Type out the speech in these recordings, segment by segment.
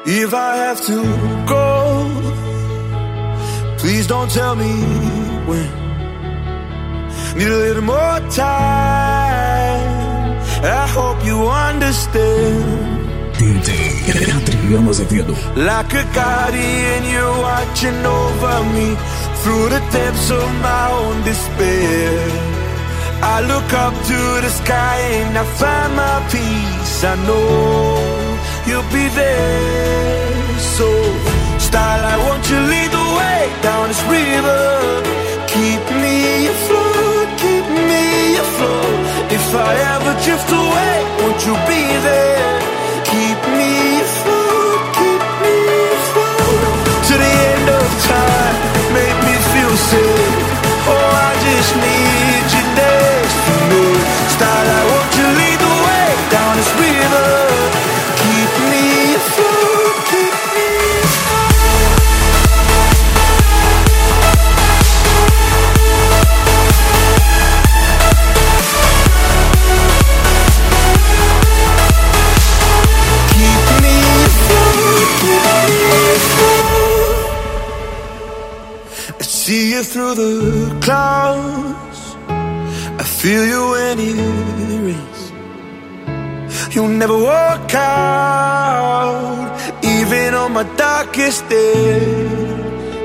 If I have to go, please don't tell me when. Need a little more time. I hope you understand. DJ Adriano Azevedo. Like a guardian, you're watching over me through the depths of my own despair. I look up to the sky and I find my peace. I know you'll be there. So, starlight, won't you lead the way down this river? Keep me afloat, keep me afloat. If I ever drift away, won't you be there? Keep me afloat, keep me afloat. To the end of time, make me feel safe. Oh, I just need you next to me. Starlight, won't you lead the way down this river? Keep me afloat, keep me see you through the clouds. I feel you when it rains. You'll never walk out, even on my darkest days.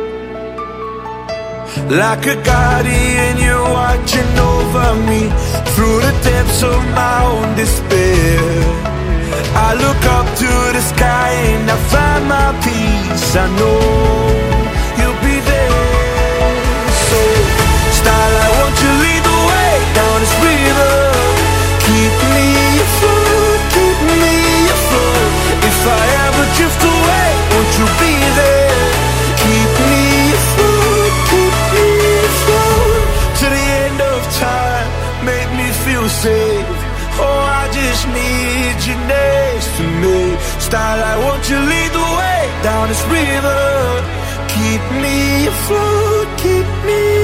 Like a guardian, you're watching over me through the depths of my own despair. I look up to the sky and I find my peace. I know you'll be there. So, starlight, won't you lead the way down this river? Keep me afloat, keep me afloat. If I ever drift away, won't you be there? Keep me afloat, keep me afloat. To the end of time, make me feel safe. Oh, I just need you next to me. Starlight, won't you lead the way down this river? Keep me afloat, keep me